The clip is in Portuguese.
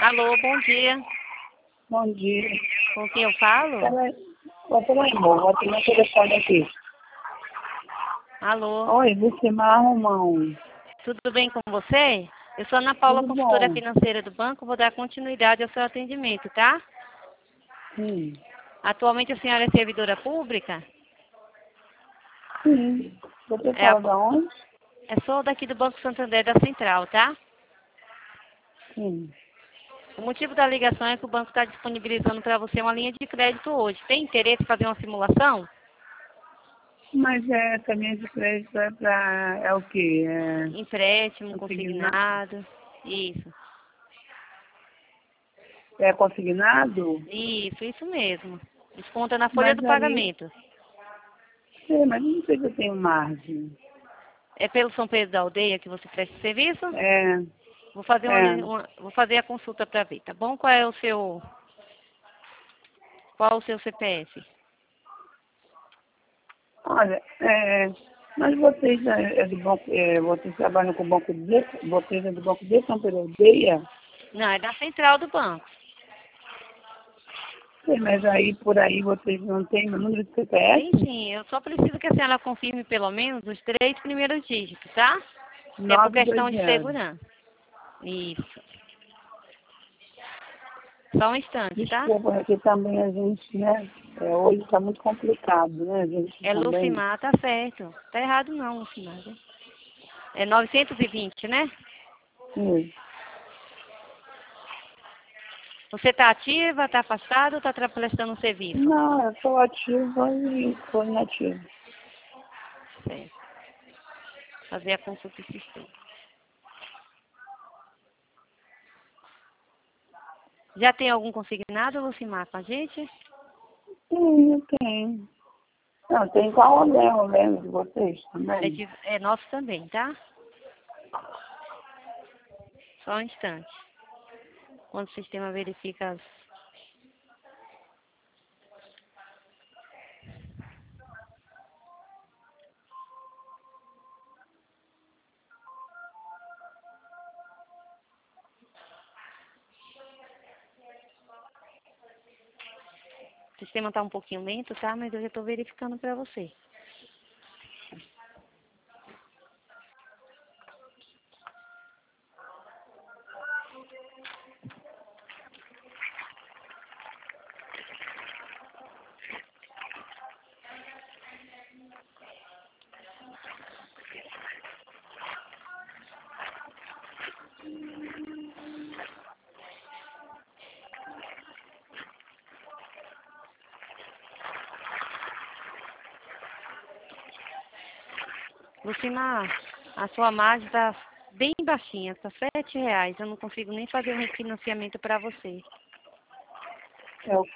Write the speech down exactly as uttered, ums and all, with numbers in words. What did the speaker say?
Alô, bom dia. Bom dia. Com quem eu falo? Vou peraí, amor. Vou ter meu telefone aqui. Alô, Oi, Lucimar Romão. tudo bem com você? Eu sou Ana Paula, Tudo consultora bom? financeira do banco. Vou dar continuidade ao seu atendimento, tá? Sim. Atualmente a senhora é servidora pública? Sim. Você É, a- fala da onde? é sou daqui do Banco Santander da Central, tá? Sim. O motivo da ligação é que o banco está disponibilizando para você uma linha de crédito hoje. Tem interesse em fazer uma simulação? Mas é, essa linha de crédito é pra... É o quê? Empréstimo, É consignado? consignado. Isso. É consignado? Isso, isso mesmo. Desconta na folha Mas do aí... pagamento. É, mas não sei se eu tenho margem. É pelo São Pedro da Aldeia que você presta serviço? É, Vou fazer uma, é. li- uma- vou fazer a consulta para ver, tá bom? Qual é o seu qual é o seu C P F? Olha, é... Mas vocês é, é do banco... É, vocês trabalham com o banco de... Vocês é do banco de São Pedro Aldeia? Não, é da central do banco. Sim, mas aí por aí vocês não têm o número de Sim, C P F? sim. Eu só preciso que a senhora confirme pelo menos os três primeiros dígitos, tá? Que é por nove dois questão de zero. segurança. Isso. Só um instante, tá? Desculpa, aqui também a gente, né? É, hoje está muito complicado, né? A gente É também. Lucimar, tá certo. Tá errado não, Lucimar. Né? É novecentos e vinte, né? Sim. Você tá ativa, tá afastada ou tá tra- prestando um serviço? Não, eu sou ativa e sou inativa. Certo. Fazer a consulta de sistema. Já tem algum consignado, Lucimar, com a gente? Sim, eu tenho. Não, tem qual olhar, o lembro de vocês É, também. de, é nosso também, tá? Só um instante. Quando o sistema verifica as... O sistema tá um pouquinho lento, tá? Mas eu já tô verificando pra você. Lucimar, a sua margem tá bem baixinha, tá sete reais. Eu não consigo nem fazer um refinanciamento pra você. É o